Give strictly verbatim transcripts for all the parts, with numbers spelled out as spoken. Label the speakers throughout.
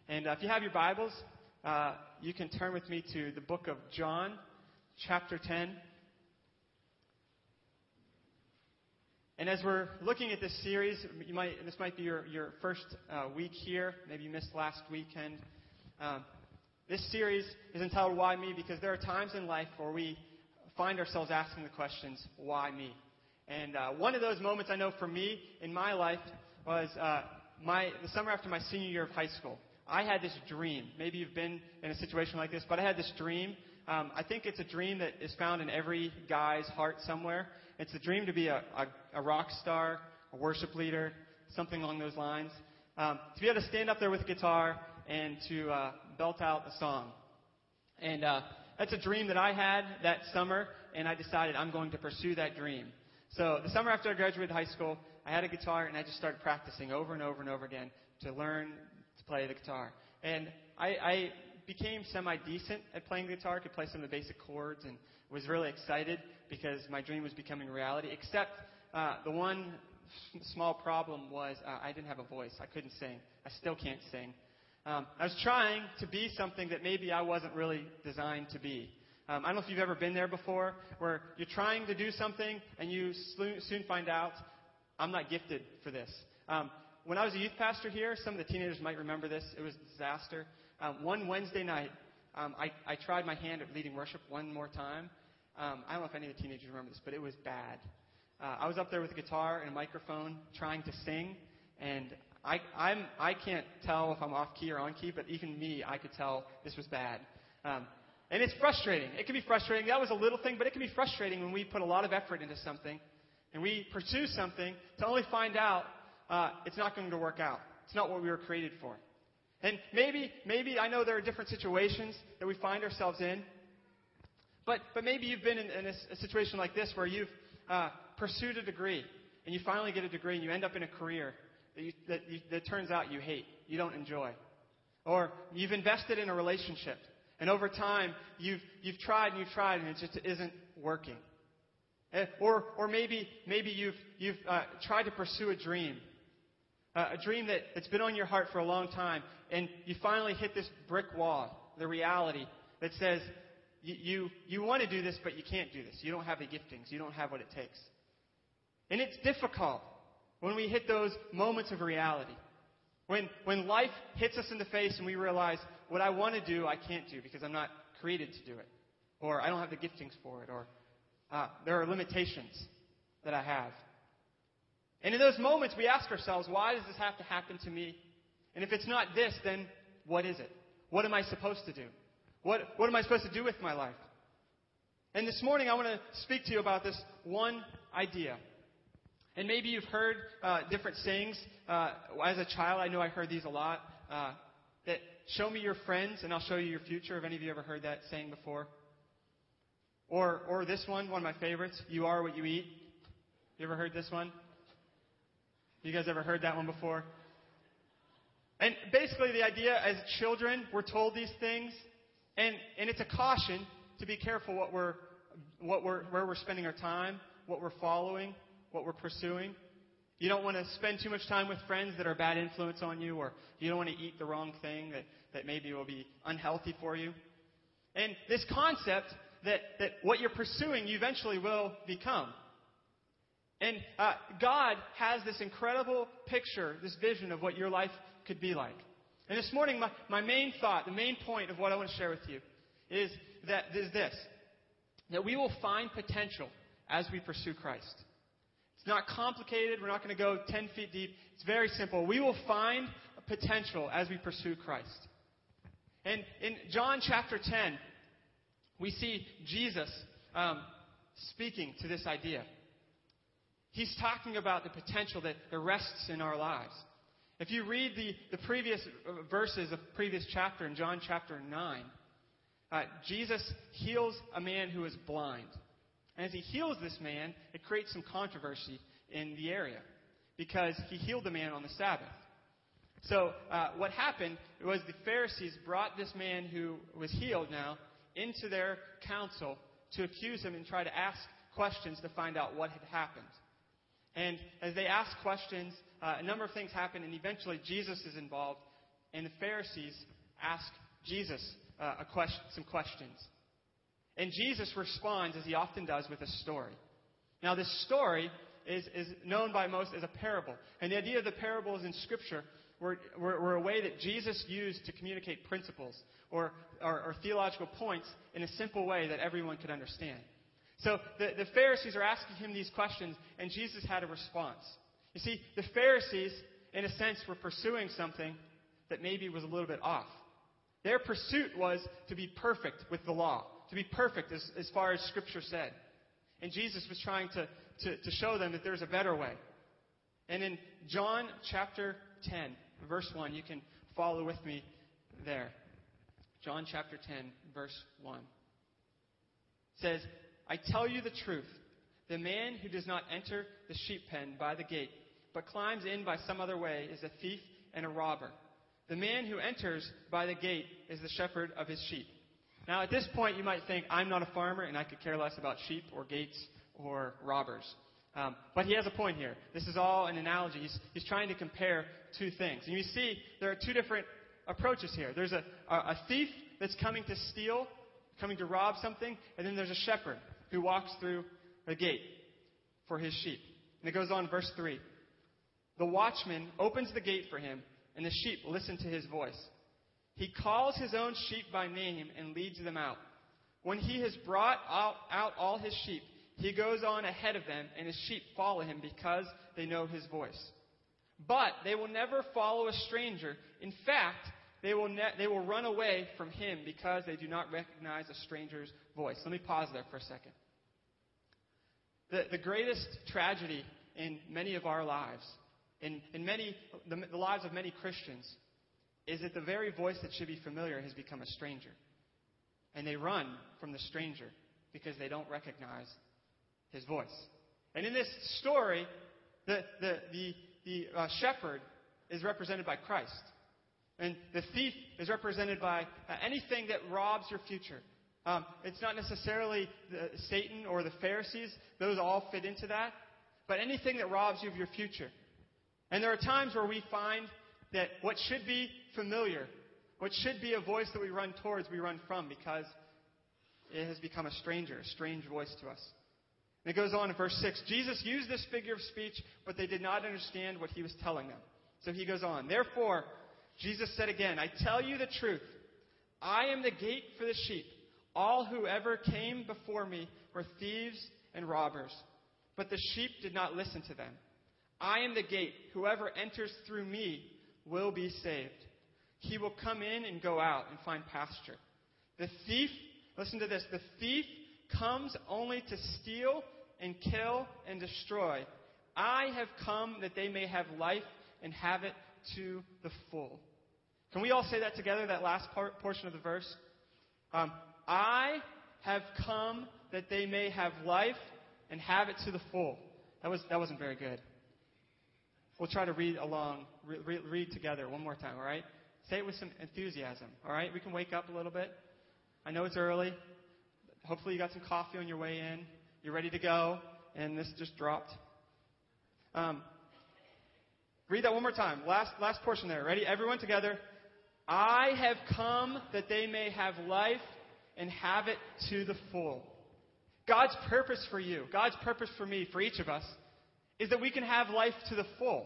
Speaker 1: And uh, if you have your Bibles, uh, you can turn with me to the book of John, chapter ten. And as we're looking at this series, you might this might be your, your first uh, week here. Maybe you missed last weekend. Um, this series is entitled Why Me? Because there are times in life where we find ourselves asking the questions, why me? And uh, one of those moments I know for me in my life was uh, my the summer after my senior year of high school. I had this dream. Maybe you've been in a situation like this, but I had this dream. Um, I think it's a dream that is found in every guy's heart somewhere. It's a dream to be a, a, a rock star, a worship leader, something along those lines. Um, to be able to stand up there with a guitar and to uh, belt out a song. And uh, that's a dream that I had that summer, and I decided I'm going to pursue that dream. So the summer after I graduated high school, I had a guitar, and I just started practicing over and over and over again to learn to play the guitar. And I, I became semi-decent at playing the guitar, could play some of the basic chords, and was really excited because my dream was becoming reality. Except uh, the one small problem was uh, I didn't have a voice. I couldn't sing. I still can't sing. Um, I was trying to be something that maybe I wasn't really designed to be. Um, I don't know if you've ever been there before, where you're trying to do something and you soon find out, I'm not gifted for this. Um, when I was a youth pastor here, some of the teenagers might remember this. It was a disaster. Um, one Wednesday night, um, I, I tried my hand at leading worship one more time. Um, I don't know if any of the teenagers remember this, but it was bad. Uh, I was up there with a guitar and a microphone trying to sing, and I, I'm, I can't tell if I'm off key or on key, but even me, I could tell this was bad. Um, and it's frustrating. It can be frustrating. That was a little thing, but it can be frustrating when we put a lot of effort into something and we pursue something to only find out uh, it's not going to work out. It's not what we were created for. And maybe, maybe I know there are different situations that we find ourselves in, but but maybe you've been in, in a, a situation like this where you've uh, pursued a degree and you finally get a degree and you end up in a career that, you, that, you, that turns out you hate, you don't enjoy. Or you've invested in a relationship and over time you've you've tried and you've tried and it just isn't working. Or or maybe maybe you've you've uh, tried to pursue a dream, uh, a dream that, that's been on your heart for a long time, and you finally hit this brick wall, the reality that says you you, you want to do this, but you can't do this. You don't have the giftings. You don't have what it takes. And it's difficult when we hit those moments of reality. When when life hits us in the face and we realize what I want to do, I can't do because I'm not created to do it. Or I don't have the giftings for it. Or uh, there are limitations that I have. And in those moments, we ask ourselves, why does this have to happen to me? And if it's not this, then what is it? What am I supposed to do? What, what am I supposed to do with my life? And this morning, I want to speak to you about this one idea. And maybe you've heard uh, different sayings. Uh, as a child, I know I heard these a lot. Uh, that show me your friends, and I'll show you your future. Have any of you ever heard that saying before? Or, or this one, one of my favorites. You are what you eat. You ever heard this one? You guys ever heard that one before? And basically, the idea, as children, we're told these things, and and it's a caution to be careful what we're what we're where we're spending our time, what we're following, what we're pursuing. You don't want to spend too much time with friends that are a bad influence on you, or you don't want to eat the wrong thing that, that maybe will be unhealthy for you. And this concept that, that what you're pursuing, you eventually will become. And uh, God has this incredible picture, this vision of what your life could be like. And this morning, my, my main thought, the main point of what I want to share with you is that is this, that we will find potential as we pursue Christ. It's not complicated. We're not going to go ten feet deep. It's very simple. We will find potential as we pursue Christ. And in John chapter ten, we see Jesus um, speaking to this idea. He's talking about the potential that, that rests in our lives. If you read the, the previous verses of the previous chapter in John chapter nine, uh, Jesus heals a man who is blind. And as he heals this man, it creates some controversy in the area because he healed the man on the Sabbath. So uh, what happened was the Pharisees brought this man who was healed now into their council to accuse him and try to ask questions to find out what had happened. And as they asked questions, uh, a number of things happened, and eventually Jesus is involved and the Pharisees ask Jesus uh, a question, some questions. And Jesus responds, as he often does, with a story. Now, this story is, is known by most as a parable. And the idea of the parables in Scripture were, were, were a way that Jesus used to communicate principles or, or, or theological points in a simple way that everyone could understand. So the, the Pharisees are asking him these questions, and Jesus had a response. You see, the Pharisees, in a sense, were pursuing something that maybe was a little bit off. Their pursuit was to be perfect with the law, to be perfect as, as far as Scripture said. And Jesus was trying to, to, to show them that there's a better way. And in John chapter ten, verse one, you can follow with me there. John chapter ten, verse one. It says, I tell you the truth. The man who does not enter the sheep pen by the gate, but climbs in by some other way, is a thief and a robber. The man who enters by the gate is the shepherd of his sheep. Now, at this point, you might think, I'm not a farmer, and I could care less about sheep or gates or robbers. Um, but he has a point here. This is all an analogy. He's, he's trying to compare two things. And you see, there are two different approaches here. There's a, a, a thief that's coming to steal, coming to rob something, and then there's a shepherd who walks through the gate for his sheep. And it goes on, verse three. The watchman opens the gate for him, and the sheep listen to his voice. He calls his own sheep by name and leads them out. When he has brought out, out all his sheep, he goes on ahead of them, and his sheep follow him because they know his voice. But they will never follow a stranger. In fact, they will, ne- they will run away from him because they do not recognize a stranger's voice. Let me pause there for a second. The, the greatest tragedy in many of our lives, in, in many the, the lives of many Christians, is that the very voice that should be familiar has become a stranger. And they run from the stranger because they don't recognize his voice. And in this story, the, the, the, the uh, shepherd is represented by Christ. And the thief is represented by uh, anything that robs your future. Um, it's not necessarily the, Satan or the Pharisees. Those all fit into that. But anything that robs you of your future. And there are times where we find that what should be familiar, what should be a voice that we run towards, we run from because it has become a stranger, a strange voice to us. And it goes on in verse six. Jesus used this figure of speech, but they did not understand what he was telling them. So he goes on. Therefore, Jesus said again, I tell you the truth. I am the gate for the sheep. All who ever came before me were thieves and robbers, but the sheep did not listen to them. I am the gate. Whoever enters through me will be saved. He will come in and go out and find pasture. The thief, listen to this, the thief comes only to steal and kill and destroy. I have come that they may have life and have it to the full. Can we all say that together, that last part, portion of the verse? Um, I have come that they may have life and have it to the full. That was that wasn't very good. We'll try to read along, re- re- read together one more time, all right? Say it with some enthusiasm, all right? We can wake up a little bit. I know it's early. Hopefully you got some coffee on your way in. You're ready to go, and this just dropped. Um, read that one more time. Last last portion there. Ready? Everyone together. I have come that they may have life and have it to the full. God's purpose for you, God's purpose for me, for each of us, is that we can have life to the full.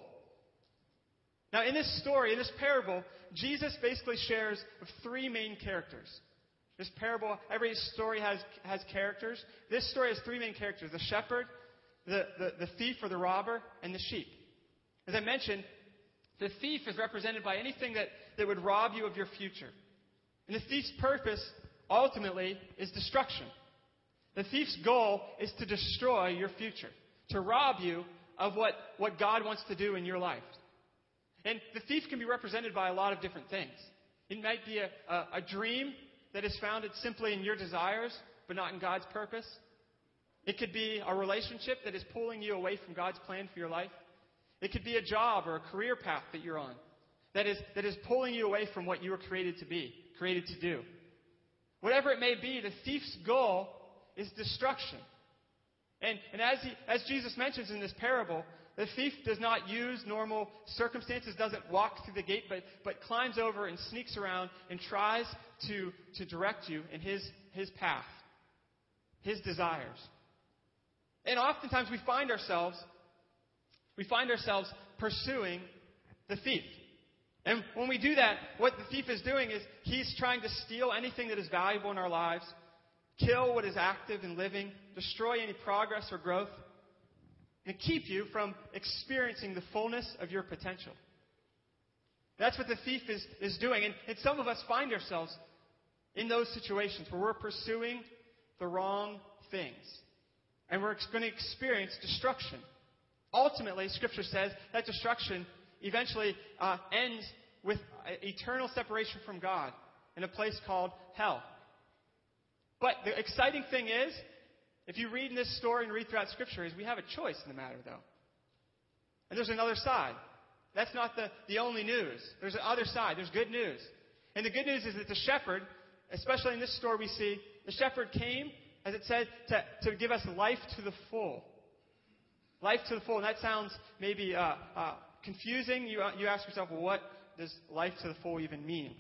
Speaker 1: Now, in this story, in this parable, Jesus basically shares three main characters. This parable, every story has, has characters. This story has three main characters: the shepherd, the, the, the thief or the robber, and the sheep. As I mentioned, the thief is represented by anything that, that would rob you of your future. And the thief's purpose, ultimately, is destruction. The thief's goal is to destroy your future, to rob you of what, what God wants to do in your life. And the thief can be represented by a lot of different things. It might be a, a, a dream that is founded simply in your desires, but not in God's purpose. It could be a relationship that is pulling you away from God's plan for your life. It could be a job or a career path that you're on that is, that is pulling you away from what you were created to be, created to do. Whatever it may be, the thief's goal is destruction. And, and as, he, as Jesus mentions in this parable, the The thief does not use normal circumstances, doesn't walk through the gate, but, but climbs over and sneaks around and tries to, to direct you in his, his path, his desires. And oftentimes we find ourselves, we find ourselves pursuing the thief. And when we do that, what the thief is doing is he's trying to steal anything that is valuable in our lives, kill what is active and living, destroy any progress or growth, and keep you from experiencing the fullness of your potential. That's what the thief is, is doing. And, and some of us find ourselves in those situations where we're pursuing the wrong things. And we're going to experience destruction. Ultimately, Scripture says that destruction eventually uh, ends with eternal separation from God in a place called hell. But the exciting thing is, if you read in this story and read throughout Scripture, is we have a choice in the matter, though. And there's another side. That's not the, the only news. There's the other side. There's good news. And the good news is that the shepherd, especially in this story we see, the shepherd came, as it said, to, to give us life to the full. Life to the full. And that sounds maybe uh, uh, confusing. You, you ask yourself, well, what does life to the full even mean?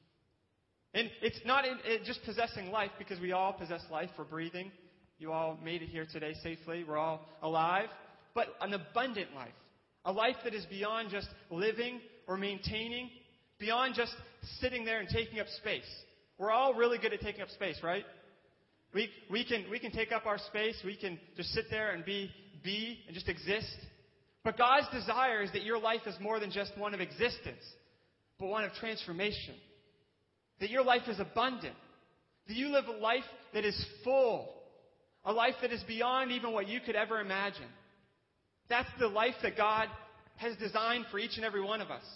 Speaker 1: And it's not in, it just possessing life, because we all possess life. We're breathing. You all made it here today safely. We're all alive. But an abundant life. A life that is beyond just living or maintaining. Beyond just sitting there and taking up space. We're all really good at taking up space, right? We, we, can, we can take up our space. We can just sit there and be, be and just exist. But God's desire is that your life is more than just one of existence, but one of transformation. That your life is abundant. That you live a life that is full. A life that is beyond even what you could ever imagine. That's the life that God has designed for each and every one of us.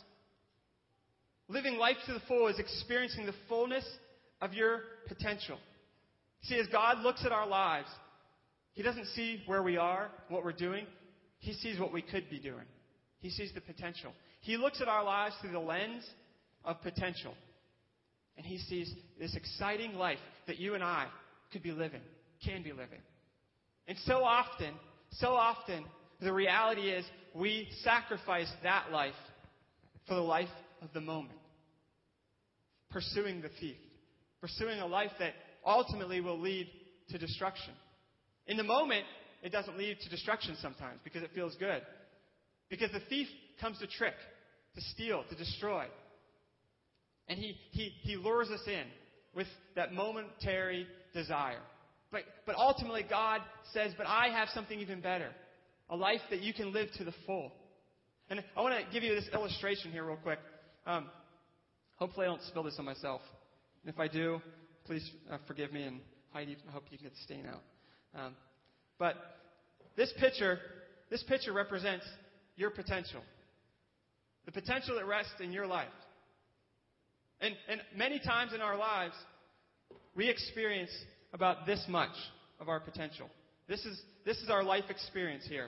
Speaker 1: Living life to the full is experiencing the fullness of your potential. See, as God looks at our lives, He doesn't see where we are, what we're doing. He sees what we could be doing. He sees the potential. He looks at our lives through the lens of potential. And He sees this exciting life that you and I could be living, can be living. And so often, so often, the reality is we sacrifice that life for the life of the moment. Pursuing the thief. Pursuing a life that ultimately will lead to destruction. In the moment, it doesn't lead to destruction sometimes because it feels good. Because the thief comes to trick, to steal, to destroy. And he, he, he lures us in with that momentary desire. But, but ultimately, God says, but I have something even better. A life that you can live to the full. And I want to give you this illustration here real quick. Um, hopefully I don't spill this on myself. And if I do, please uh, forgive me, and Heidi, I hope you can get the stain out. Um, but this picture, this picture represents your potential. The potential that rests in your life. And, and many times in our lives, we experience about this much of our potential. This is, this is our life experience here.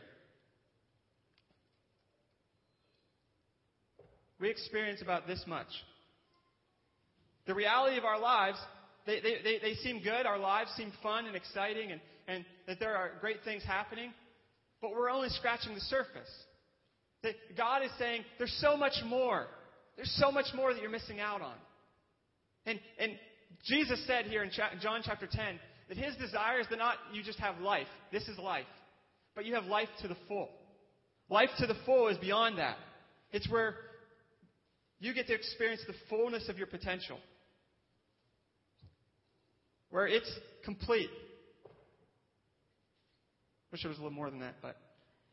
Speaker 1: We experience about this much. The reality of our lives, they, they, they, they seem good. Our lives seem fun and exciting, and, and that there are great things happening. But we're only scratching the surface. That God is saying, there's so much more. There's so much more that you're missing out on. And, and Jesus said here in John chapter ten, that His desire is that not you just have life. This is life. But you have life to the full. Life to the full is beyond that. It's where you get to experience the fullness of your potential. Where it's complete. Wish there was a little more than that, but.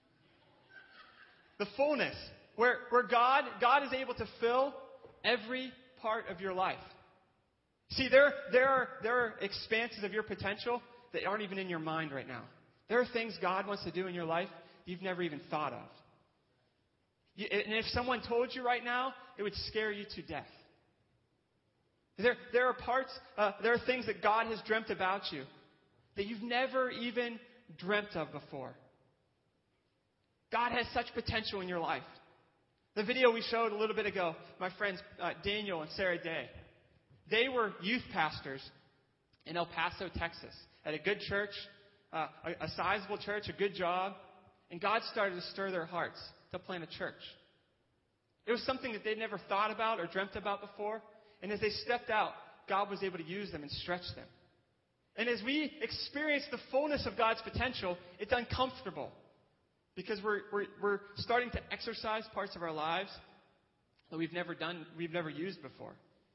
Speaker 1: The fullness. Where, where God, God is able to fill every part of your life. See, there, there, are, there are expanses of your potential that aren't even in your mind right now. There are things God wants to do in your life you've never even thought of. You, and if someone told you right now, it would scare you to death. There, there are parts, uh, there are things that God has dreamt about you that you've never even dreamt of before. God has such potential in your life. The video we showed a little bit ago, my friends uh, Daniel and Sarah Day, they were youth pastors in El Paso, Texas, at a good church, uh, a, a sizable church, a good job. And God started to stir their hearts to plant a church. It was something that they'd never thought about or dreamt about before. And as they stepped out, God was able to use them and stretch them. And as we experience the fullness of God's potential, it's uncomfortable. Because we're, we're, we're starting to exercise parts of our lives that we've never done, we've never used before.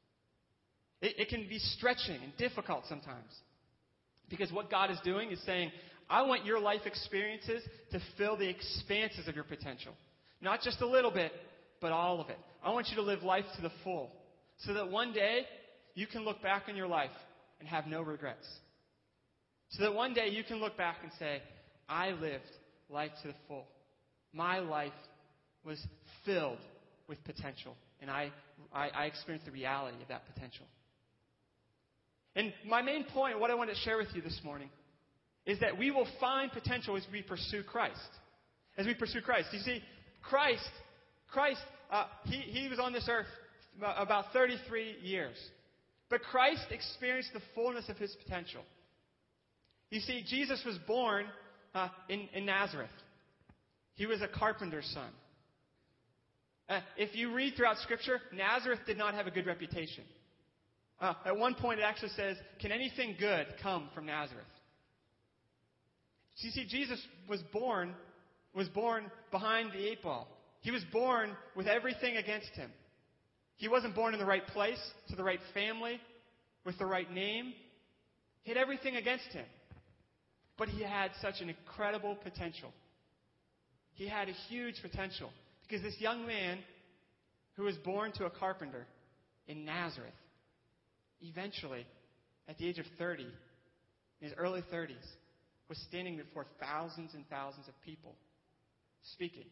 Speaker 1: It, it can be stretching and difficult sometimes. Because what God is doing is saying, I want your life experiences to fill the expanses of your potential. Not just a little bit, but all of it. I want you to live life to the full. So that one day, you can look back on your life and have no regrets. So that one day, you can look back and say, I lived life to the full. My life was filled with potential. And I, I, I experienced the reality of that potential. And my main point, what I want to share with you this morning, is that we will find potential as we pursue Christ. As we pursue Christ. You see, Christ, Christ, uh, he, he was on this earth about thirty-three years. But Christ experienced the fullness of his potential. You see, Jesus was born uh, in, in Nazareth. He was a carpenter's son. Uh, if you read throughout Scripture, Nazareth did not have a good reputation. Uh, at one point, it actually says, can anything good come from Nazareth? So you see, Jesus was born, was born behind the eight ball. He was born with everything against him. He wasn't born in the right place, to the right family, with the right name. He had everything against him. But he had such an incredible potential. He had a huge potential. Because this young man who was born to a carpenter in Nazareth, eventually, at the age of thirty, in his early thirties, was standing before thousands and thousands of people, speaking.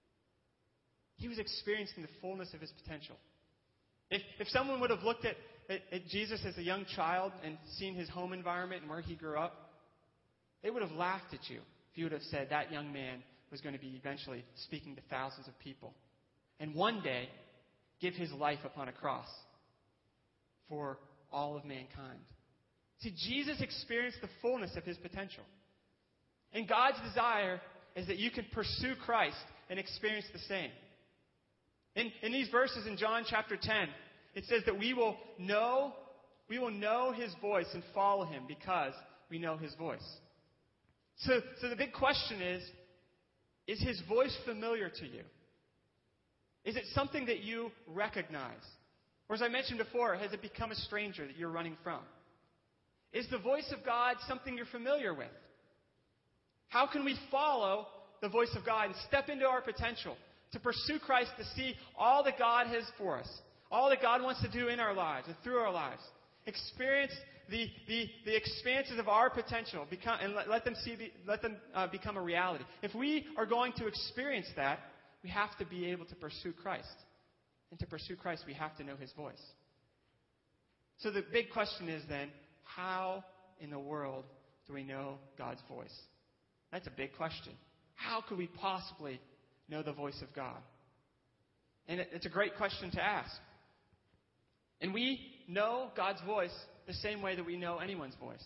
Speaker 1: He was experiencing the fullness of his potential. If, if someone would have looked at, at, at Jesus as a young child and seen his home environment and where he grew up, they would have laughed at you if you would have said that young man was going to be eventually speaking to thousands of people. And one day, give his life upon a cross for all of mankind. See, Jesus experienced the fullness of his potential. And God's desire is that you can pursue Christ and experience the same. In, in these verses in John chapter ten, it says that we will know, we will know his voice and follow him because we know his voice. So, so the big question is, is his voice familiar to you? Is it something that you recognize? Or as I mentioned before, has it become a stranger that you're running from? Is the voice of God something you're familiar with? How can we follow the voice of God and step into our potential to pursue Christ, to see all that God has for us, all that God wants to do in our lives and through our lives? Experience the, the, the expanses of our potential become, and let, let them, see, let them uh, become a reality. If we are going to experience that, we have to be able to pursue Christ. And to pursue Christ, we have to know his voice. So the big question is then, how in the world do we know God's voice? That's a big question. How could we possibly know the voice of God? And it, it's a great question to ask. And we know God's voice the same way that we know anyone's voice.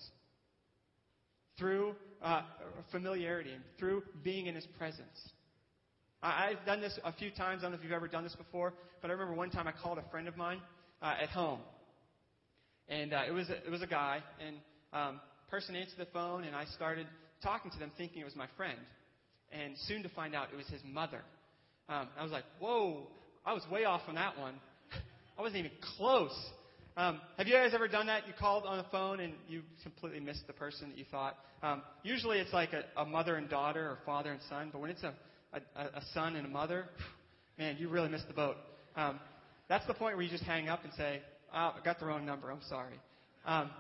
Speaker 1: Through uh, familiarity and through being in his presence. I've done this a few times. I don't know if you've ever done this before, but I remember one time I called a friend of mine uh, at home. And uh, it was a, it was a guy, and um, person answered the phone, and I started talking to them thinking it was my friend. And soon to find out it was his mother. Um, I was like, whoa, I was way off on that one. I wasn't even close. Um, have you guys ever done that? You called on the phone and you completely missed the person that you thought. Um, usually it's like a, a mother and daughter or father and son, but when it's a, a, a son and a mother, man, you really missed the boat. Um, that's the point where you just hang up and say, oh, I got the wrong number, I'm sorry. Um,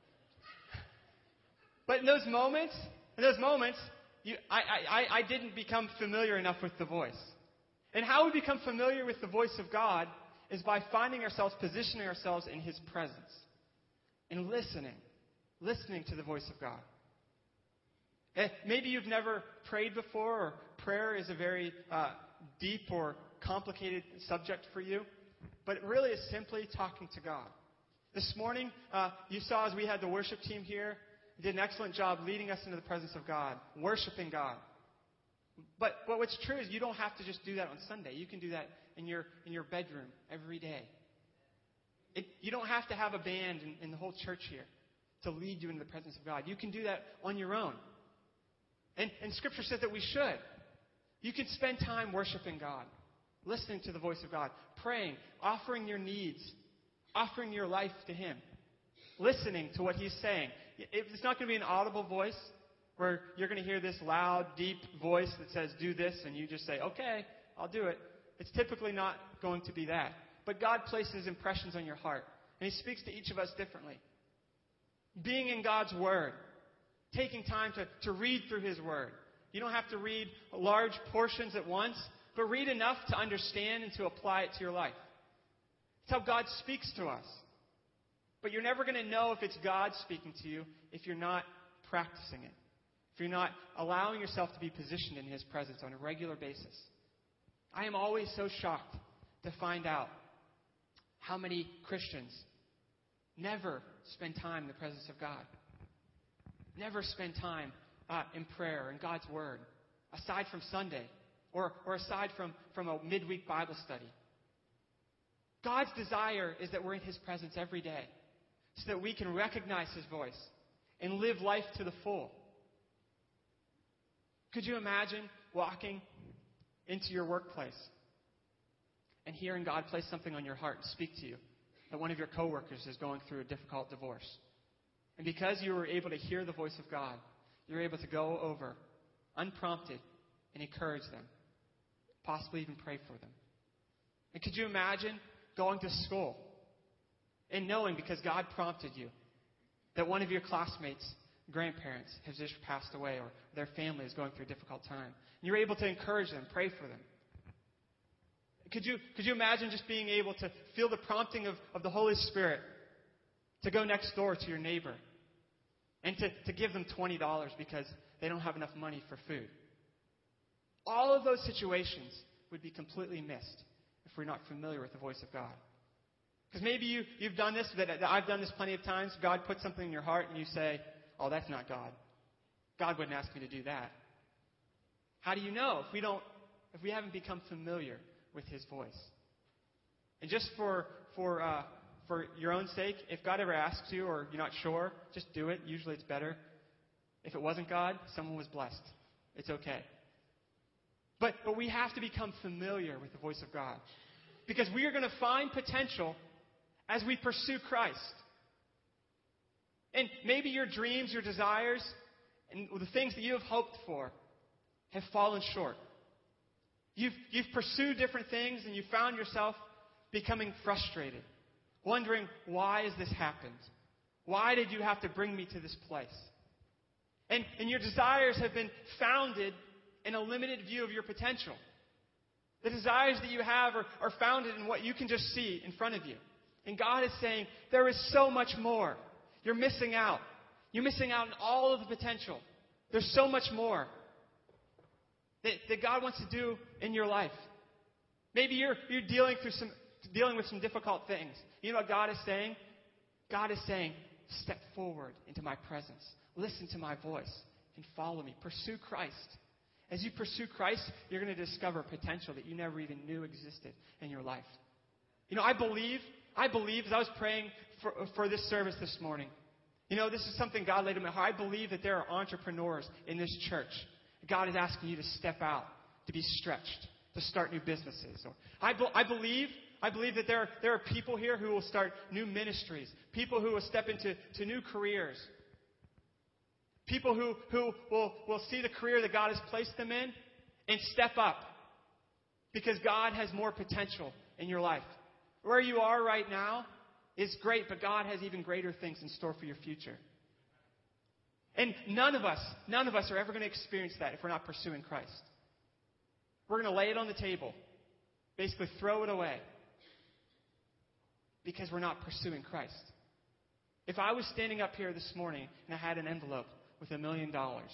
Speaker 1: but in those moments, in those moments, you, I, I, I didn't become familiar enough with the voice. And how we become familiar with the voice of God is by finding ourselves, positioning ourselves in his presence. And listening. Listening to the voice of God. And maybe you've never prayed before, or prayer is a very uh, deep or complicated subject for you. But it really is simply talking to God. This morning, uh, you saw as we had the worship team here, did an excellent job leading us into the presence of God, worshiping God. But, but what's true is you don't have to just do that on Sunday. You can do that in your in your bedroom every day. It, you don't have to have a band in, in the whole church here to lead you into the presence of God. You can do that on your own. And, and Scripture says that we should. You can spend time worshiping God, listening to the voice of God, praying, offering your needs, offering your life to Him, listening to what He's saying. It's not going to be an audible voice where you're going to hear this loud, deep voice that says, do this, and you just say, okay, I'll do it. It's typically not going to be that. But God places impressions on your heart, and He speaks to each of us differently. Being in God's Word, taking time to, to read through His Word. You don't have to read large portions at once, but read enough to understand and to apply it to your life. It's how God speaks to us. But you're never going to know if it's God speaking to you if you're not practicing it. If you're not allowing yourself to be positioned in His presence on a regular basis. I am always so shocked to find out how many Christians never spend time in the presence of God. Never spend time uh, in prayer and God's Word, aside from Sunday or, or aside from, from a midweek Bible study. God's desire is that we're in His presence every day so that we can recognize His voice and live life to the full. Could you imagine walking into your workplace and hearing God place something on your heart and speak to you that one of your coworkers is going through a difficult divorce? And because you were able to hear the voice of God, you're able to go over unprompted and encourage them, possibly even pray for them. And could you imagine going to school and knowing, because God prompted you, that one of your classmates' grandparents has just passed away or their family is going through a difficult time? And you're able to encourage them, pray for them. Could you, could you imagine just being able to feel the prompting of, of the Holy Spirit to go next door to your neighbor and to, to give them twenty dollars because they don't have enough money for food? All of those situations would be completely missed if we're not familiar with the voice of God. Because maybe you, you've done this, that I've done this plenty of times. God puts something in your heart and you say, oh, that's not God. God wouldn't ask me to do that. How do you know if we don't, if we haven't become familiar with His voice? And just for for uh, for your own sake, if God ever asks you or you're not sure, just do it. Usually it's better. If it wasn't God, someone was blessed. It's okay. But but we have to become familiar with the voice of God, because we are going to find potential as we pursue Christ. And maybe your dreams, your desires, and the things that you have hoped for have fallen short. You've, you've pursued different things and you found yourself becoming frustrated, wondering, why has this happened? Why did you have to bring me to this place? And, and your desires have been founded in a limited view of your potential. The desires that you have are, are founded in what you can just see in front of you. And God is saying, there is so much more. You're missing out. You're missing out on all of the potential. There's so much more that, that God wants to do in your life. Maybe you're, you're dealing through some, dealing with some difficult things. You know what God is saying? God is saying, step forward into my presence. Listen to my voice and follow me. Pursue Christ. As you pursue Christ, you're going to discover potential that you never even knew existed in your life. You know, I believe, I believe, as I was praying for, for this service this morning, you know, this is something God laid in my heart. I believe that there are entrepreneurs in this church. God is asking you to step out, to be stretched, to start new businesses. Or I, be, I believe, I believe that there are, there are people here who will start new ministries, people who will step into to new careers. People who, who will, will see the career that God has placed them in and step up, because God has more potential in your life. Where you are right now is great, but God has even greater things in store for your future. And none of us, none of us are ever going to experience that if we're not pursuing Christ. We're going to lay it on the table, basically throw it away, because we're not pursuing Christ. If I was standing up here this morning and I had an envelope with a million dollars,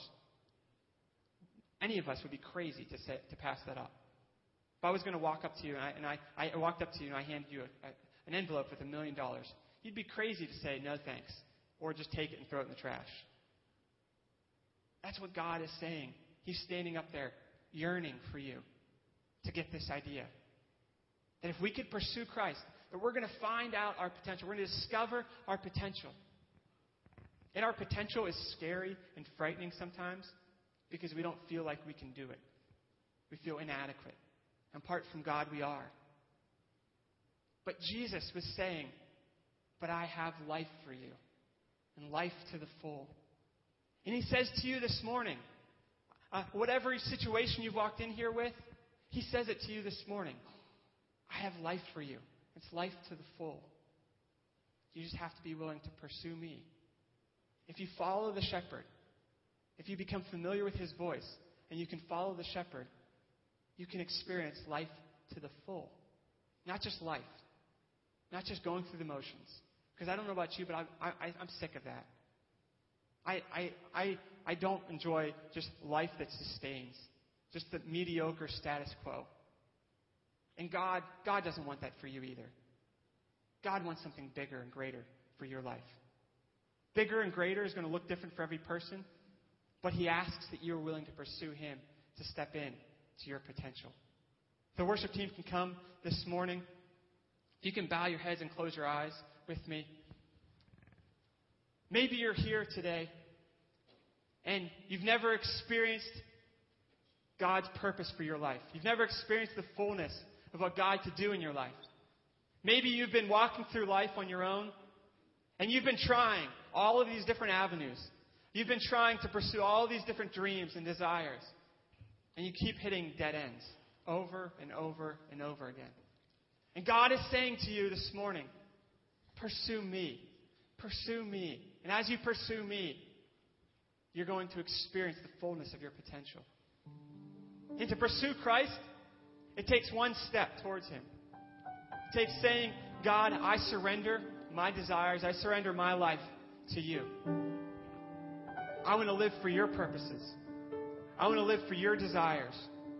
Speaker 1: any of us would be crazy to say, to pass that up. If I was going to walk up to you and I, and I, I walked up to you and I handed you a, a, an envelope with a million dollars, you'd be crazy to say no thanks, or just take it and throw it in the trash. That's what God is saying. He's standing up there yearning for you to get this idea. That if we could pursue Christ, that we're going to find out our potential. We're going to discover our potential. And our potential is scary and frightening sometimes because we don't feel like we can do it. We feel inadequate. Apart from God, we are. But Jesus was saying, but I have life for you, and life to the full. And He says to you this morning, uh, whatever situation you've walked in here with, He says it to you this morning. I have life for you. It's life to the full. You just have to be willing to pursue me. If you follow the shepherd, if you become familiar with His voice, and you can follow the shepherd, you can experience life to the full. Not just life. Not just going through the motions. Because I don't know about you, but I, I, I'm sick of that. I, I, I, I don't enjoy just life that sustains. Just the mediocre status quo. And God, God doesn't want that for you either. God wants something bigger and greater for your life. Bigger and greater is going to look different for every person. But He asks that you're willing to pursue Him to step in to your potential. The worship team can come this morning. If you can bow your heads and close your eyes with me. Maybe you're here today and you've never experienced God's purpose for your life. You've never experienced the fullness of what God could do in your life. Maybe you've been walking through life on your own and you've been trying all of these different avenues. You've been trying to pursue all of these different dreams and desires. And you keep hitting dead ends over and over and over again. And God is saying to you this morning, pursue me. Pursue me. And as you pursue me, you're going to experience the fullness of your potential. And to pursue Christ, it takes one step towards Him. It takes saying, God, I surrender my desires. I surrender my life to you. I want to live for your purposes. I want to live for your desires.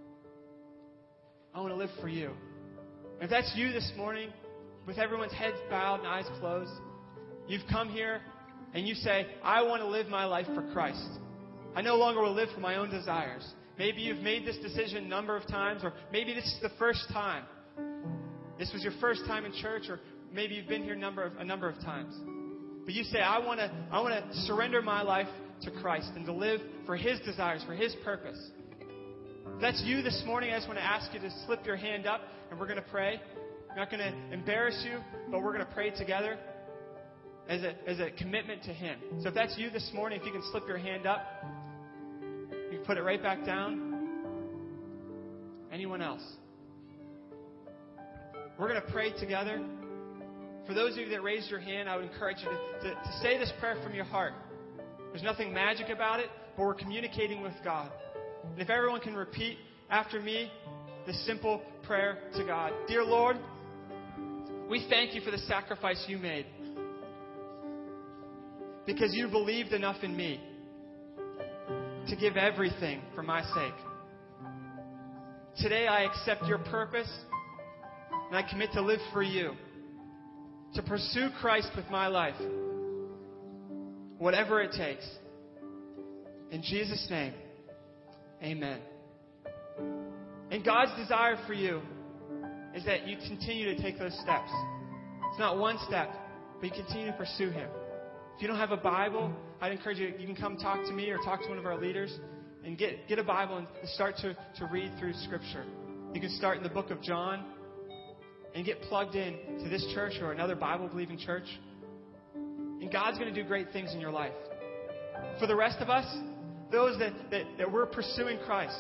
Speaker 1: I want to live for you. If that's you this morning, with everyone's heads bowed and eyes closed, you've come here and you say, I want to live my life for Christ. I no longer will live for my own desires. Maybe you've made this decision a number of times, or maybe this is the first time. This was your first time in church, or maybe you've been here a number of, a number of times. But you say, I want to I want to surrender my life to Christ and to live for His desires, for His purpose. If that's you this morning, I just want to ask you to slip your hand up and we're going to pray. I'm not going to embarrass you, but we're going to pray together as a, as a commitment to Him. So if that's you this morning, if you can slip your hand up, you can put it right back down. Anyone else? We're going to pray together. For those of you that raised your hand, I would encourage you to, to, to say this prayer from your heart. There's nothing magic about it, but we're communicating with God. And if everyone can repeat after me this simple prayer to God. Dear Lord, we thank you for the sacrifice you made. Because you believed enough in me to give everything for my sake. Today I accept your purpose and I commit to live for you. To pursue Christ with my life. Whatever it takes. In Jesus' name, amen. And God's desire for you is that you continue to take those steps. It's not one step, but you continue to pursue Him. If you don't have a Bible, I'd encourage you, you can come talk to me or talk to one of our leaders and get, get a Bible and start to, to read through Scripture. You can start in the book of John and get plugged in to this church or another Bible-believing church. And God's going to do great things in your life. For the rest of us, those that, that, that we're pursuing Christ,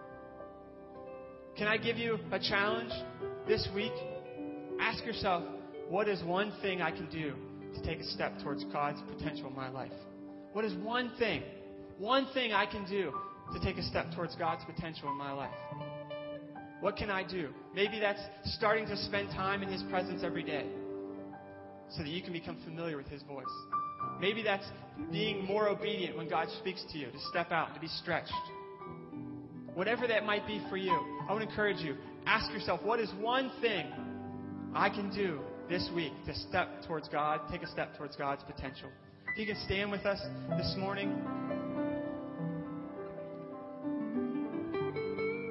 Speaker 1: can I give you a challenge this week? Ask yourself, what is one thing I can do to take a step towards God's potential in my life? What is one thing, one thing I can do to take a step towards God's potential in my life? What can I do? Maybe that's starting to spend time in His presence every day so that you can become familiar with His voice. Maybe that's being more obedient when God speaks to you, to step out, to be stretched. Whatever that might be for you, I would encourage you, ask yourself, what is one thing I can do this week to step towards God, take a step towards God's potential? If you can stand with us this morning.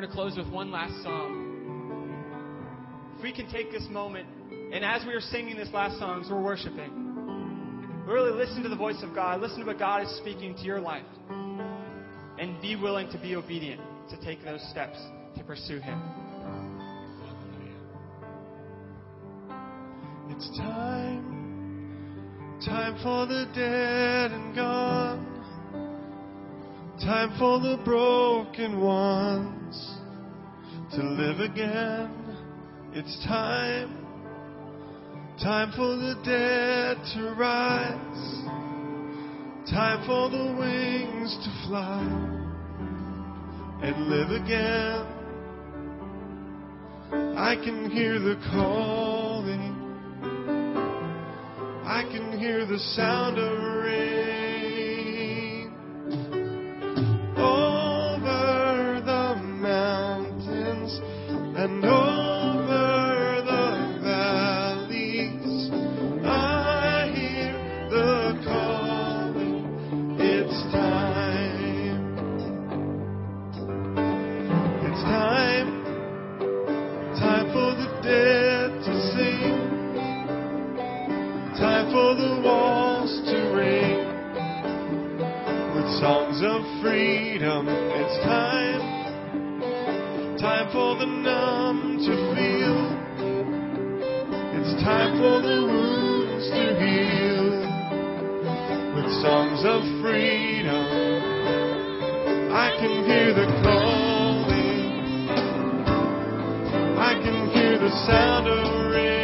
Speaker 1: going to close with one last song. If we can take this moment, and as we are singing this last song, as we're worshiping, really listen to the voice of God. Listen to what God is speaking to your life. And be willing to be obedient, to take those steps to pursue Him.
Speaker 2: It's time, time for the dead and gone, time for the broken ones to live again. It's time, time for the dead to rise, time for the wings to fly and live again. I can hear the calling, I can hear the sound of rain over the mountains and over the valleys. I hear the calling. It's time. It's time. Time for the dead to sing. Time for the walls to ring with songs of freedom. It's time, time for the numb to feel. It's time for the wounds to heal with songs of freedom. I can hear the calling, I can hear the sound of rain.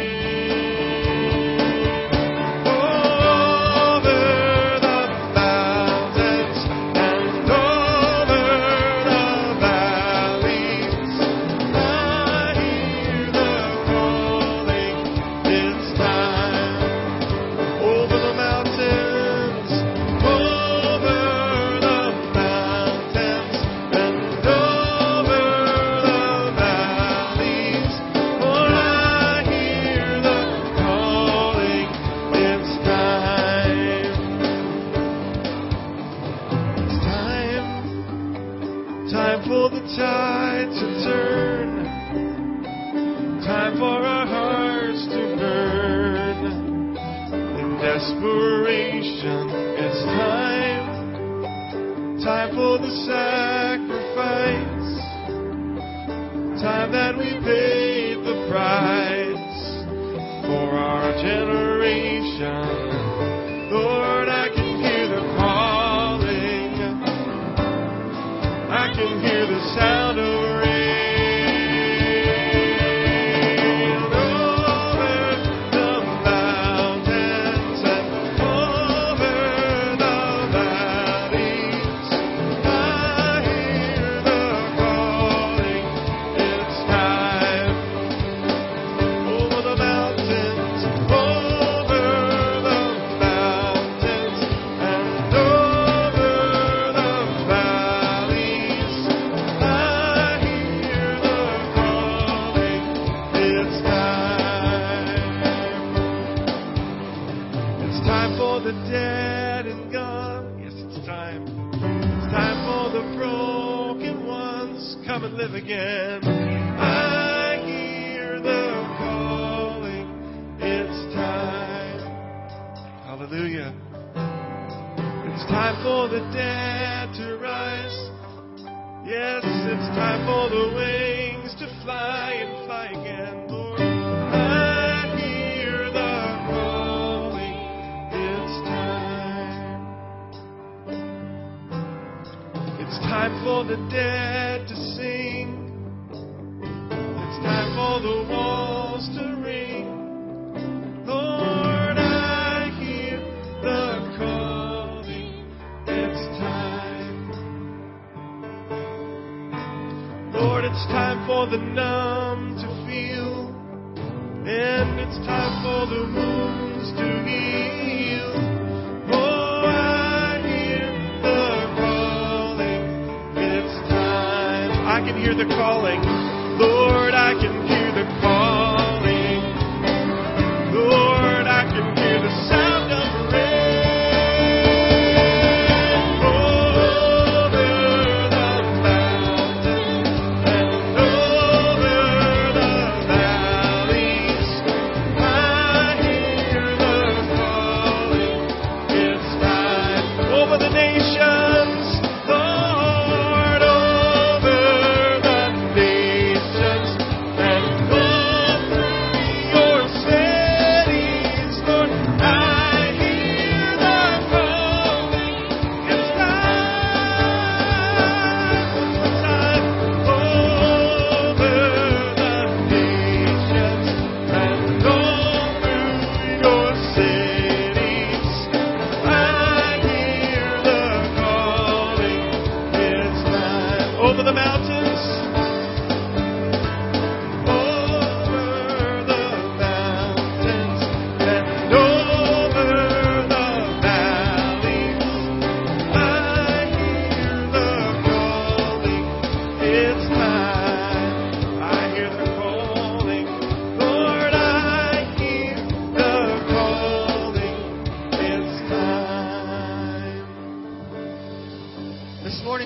Speaker 2: Tide to turn, time for our hearts to burn. In desperation, it's time, time for the sacrifice, time that we paid the price for our generation. Lord, I can hear the calling, I can hear the sound of rain over the mountains and over the valleys. I hear the calling. It's time over the mountains, over the mountains and over the valleys. The dead and gone. Yes, it's time. It's time for the broken ones. Come and live again. I hear the calling. It's time. Hallelujah. It's time for the dead to rise. Yes, it's time for the wings to fly and fly again, Lord. I hear the calling. It's time for the dead to sing. It's time for the walls to ring. Lord, I hear the calling. It's time. Lord, it's time for the numb to feel. And it's time for the wounds to heal. Oh, I hear the calling. It's time. I can hear the calling. Lord, I can hear the calling. Lord, I can hear the sound of rain over the mountains and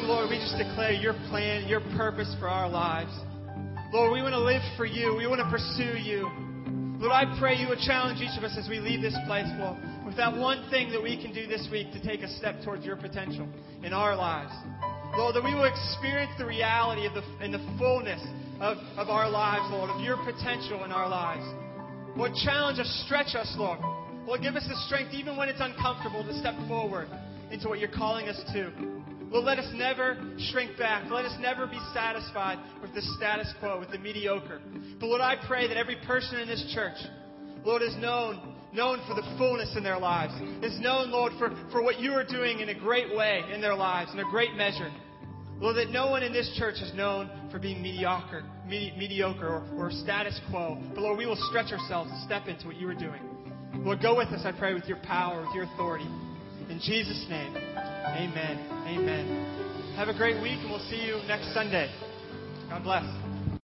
Speaker 1: morning, Lord, we just declare your plan, your purpose for our lives. Lord, we want to live for you. We want to pursue you. Lord, I pray you would challenge each of us as we leave this place, Lord, with that one thing that we can do this week to take a step towards your potential in our lives. Lord, that we will experience the reality of the, and the fullness of, of our lives, Lord, of your potential in our lives. Lord, challenge us, stretch us, Lord. Lord, give us the strength, even when it's uncomfortable, to step forward into what you're calling us to. Lord, let us never shrink back. Let us never be satisfied with the status quo, with the mediocre. But Lord, I pray that every person in this church, Lord, is known, known for the fullness in their lives. Is known, Lord, for, for what you are doing in a great way in their lives, in a great measure. Lord, that no one in this church is known for being mediocre, medi- mediocre or, or status quo. But Lord, we will stretch ourselves to step into what you are doing. Lord, go with us, I pray, with your power, with your authority. In Jesus' name, amen. Amen. Have a great week, and we'll see you next Sunday. God bless.